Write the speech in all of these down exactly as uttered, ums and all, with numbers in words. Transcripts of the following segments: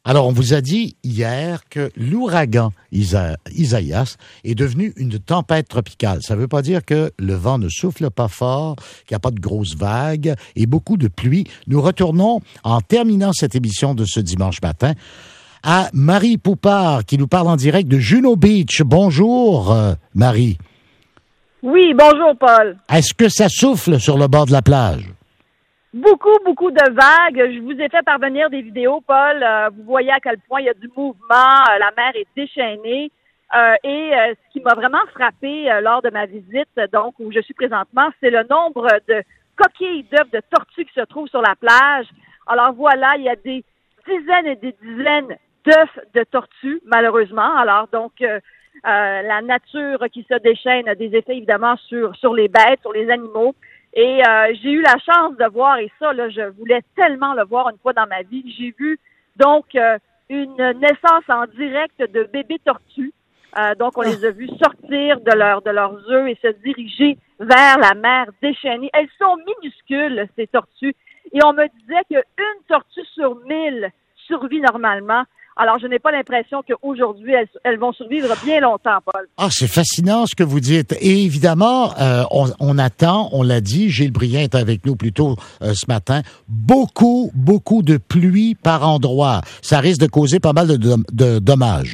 Alors, on vous a dit hier que l'ouragan Isa- Isaias est devenu une tempête tropicale. Ça ne veut pas dire que le vent ne souffle pas fort, qu'il n'y a pas de grosses vagues et beaucoup de pluie. Nous retournons, en terminant cette émission de ce dimanche matin, à Marie Poupard, qui nous parle en direct de Juno Beach. Bonjour, euh, Marie. Oui, bonjour, Paul. Est-ce que ça souffle sur le bord de la plage? Beaucoup, beaucoup de vagues. Je vous ai fait parvenir des vidéos, Paul. Euh, vous voyez à quel point il y a du mouvement. Euh, la mer est déchaînée. Euh, et euh, ce qui m'a vraiment frappé euh, lors de ma visite, donc où je suis présentement, c'est le nombre de coquilles d'œufs de tortues qui se trouvent sur la plage. Alors voilà, il y a des dizaines et des dizaines d'œufs de tortues, malheureusement. Alors donc, euh, euh, la nature qui se déchaîne a des effets évidemment sur sur les bêtes, sur les animaux. Et euh, j'ai eu la chance de voir, et ça, là, je voulais tellement le voir une fois dans ma vie. J'ai vu donc euh, une naissance en direct de bébés tortues. Euh, donc, on les a vus sortir de, leur, de leurs œufs et se diriger vers la mer déchaînée. Elles sont minuscules, ces tortues. Et on me disait qu'une tortue sur mille survit normalement. Alors, je n'ai pas l'impression qu'aujourd'hui, elles, elles vont survivre bien longtemps, Paul. Ah, c'est fascinant ce que vous dites. Et évidemment, euh, on, on attend, on l'a dit, Gilles Briand est avec nous plus tôt euh, ce matin, beaucoup, beaucoup de pluie par endroit. Ça risque de causer pas mal de, de, de dommages.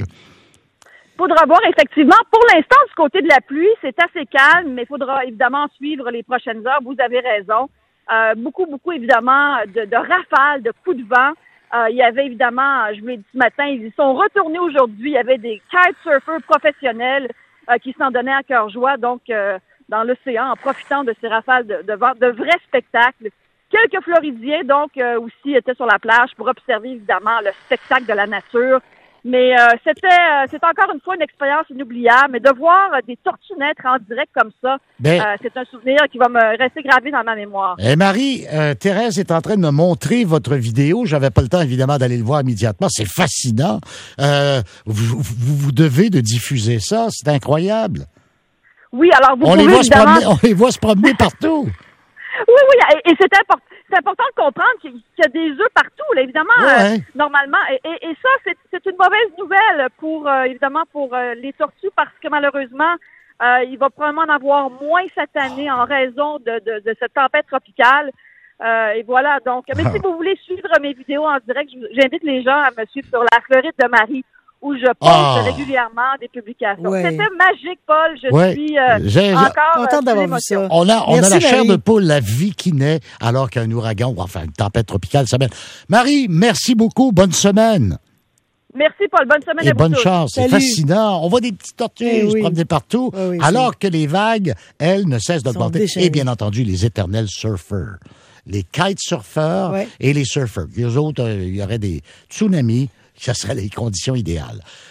Il faudra voir, effectivement. Pour l'instant, du côté de la pluie, c'est assez calme, mais il faudra évidemment suivre les prochaines heures. Vous avez raison. Euh, beaucoup, beaucoup, évidemment, de, de rafales, de coups de vent. Euh, il y avait évidemment, je vous l'ai dit ce matin, ils y sont retournés aujourd'hui. Il y avait des kitesurfers professionnels euh, qui s'en donnaient à cœur joie, donc euh, dans l'océan, en profitant de ces rafales de, de vent, de vrais spectacles. Quelques Floridiens, donc, euh, aussi étaient sur la plage pour observer, évidemment, le spectacle de la nature. Mais euh, c'était, euh, c'est encore une fois une expérience inoubliable. Mais de voir euh, des tortues naître en direct comme ça, ben, euh, c'est un souvenir qui va me rester gravé dans ma mémoire. Et Marie, euh, Thérèse est en train de me montrer votre vidéo. J'avais pas le temps, évidemment, d'aller le voir immédiatement. C'est fascinant. Euh, vous, vous, vous devez de diffuser ça. C'est incroyable. Oui, alors vous on pouvez les voit évidemment... se promener, on les voit se promener partout. Oui, oui, et, et c'est important. C'est important de comprendre qu'il y a des œufs partout, là, évidemment, ouais. euh, normalement. Et, et, et ça, c'est, c'est une mauvaise nouvelle pour, euh, évidemment, pour euh, les tortues parce que malheureusement, euh, il va probablement en avoir moins cette année en raison de, de, de cette tempête tropicale. Euh, et voilà, donc. Mais si vous voulez suivre mes vidéos en direct, j'invite les gens à me suivre sur la Floride de Marie, où je poste oh. régulièrement des publications. Ouais. C'était magique, Paul. Je ouais. suis euh, J'ai, encore contente d'avoir vu ça. On a, on Merci, a la chair Marie. de poule, la vie qui naît, alors qu'un ouragan, ou enfin une tempête tropicale s'amène. Marie, merci beaucoup. Bonne semaine. Merci, Paul. Bonne semaine et à vous bonne tous. chance. Salut. C'est fascinant. On voit des petites tortues eh se oui. promener partout, oh oui, alors c'est... que les vagues, elles, ne cessent d'augmenter. Et bien entendu, les éternels surfeurs. Les kitesurfeurs ouais. et les surfeurs. Les autres, euh, il y aurait des tsunamis. Ça serait les conditions idéales.